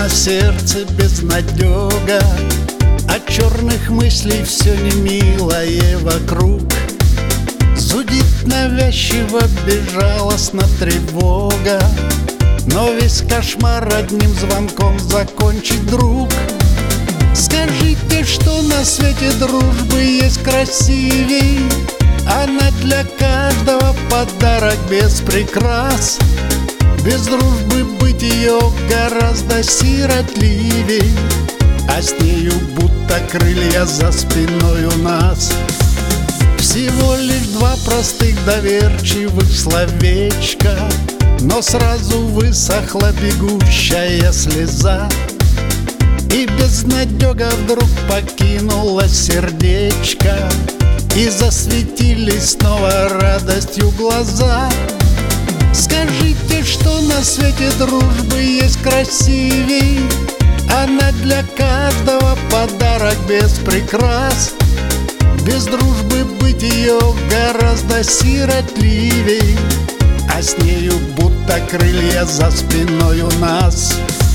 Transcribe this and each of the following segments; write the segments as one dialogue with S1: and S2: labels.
S1: на сердце безнадега, от черных мыслей все немилое вокруг. Зудит навязчиво, безжалостно тревога, но весь кошмар одним звонком закончить, друг. Скажите, что на свете дружбы есть красивей? Она для каждого подарок без прикрас. Без дружбы быть ее гораздо сиротливей, а с нею будто крылья за спиной у нас. Всего лишь два простых доверчивых словечка, но сразу высохла бегущая слеза, и безнадега вдруг покинула сердечко, и засветились снова радостью глаза. Скажите, что на свете дружбы есть красивей? Она для каждого подарок без прикрас. Без дружбы быть ее гораздо сиротливей, а с нею будто крылья за спиной у нас.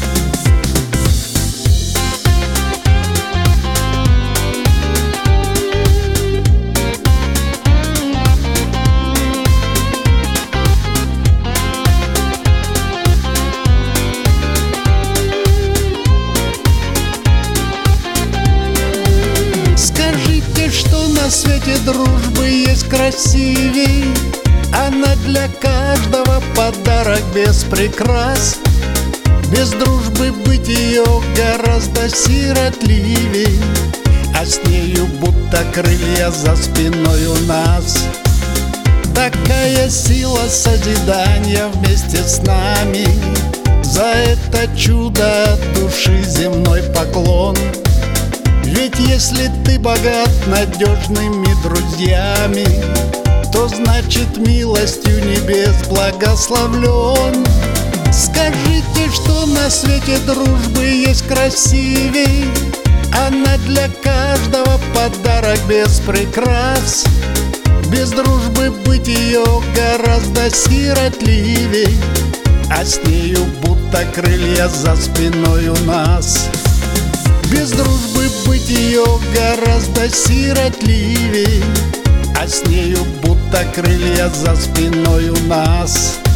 S1: Что на свете дружбы есть красивей? Она для каждого подарок без прикрас. Без дружбы быть ее гораздо сиротливей, а с нею будто крылья за спиной у нас. Такая сила созидания вместе с нами, за это чудо от души земной поклон. Ведь если ты богат надежными друзьями, то значит милостью небес благословлен. Скажите, что на свете дружбы есть красивей? Она для каждого подарок без прикрас. Без дружбы быть ее гораздо сиротливей, а с нею будто крылья за спиной у нас. Без дружбы быть ее гораздо сиротливей, а с нею будто крылья за спиной у нас.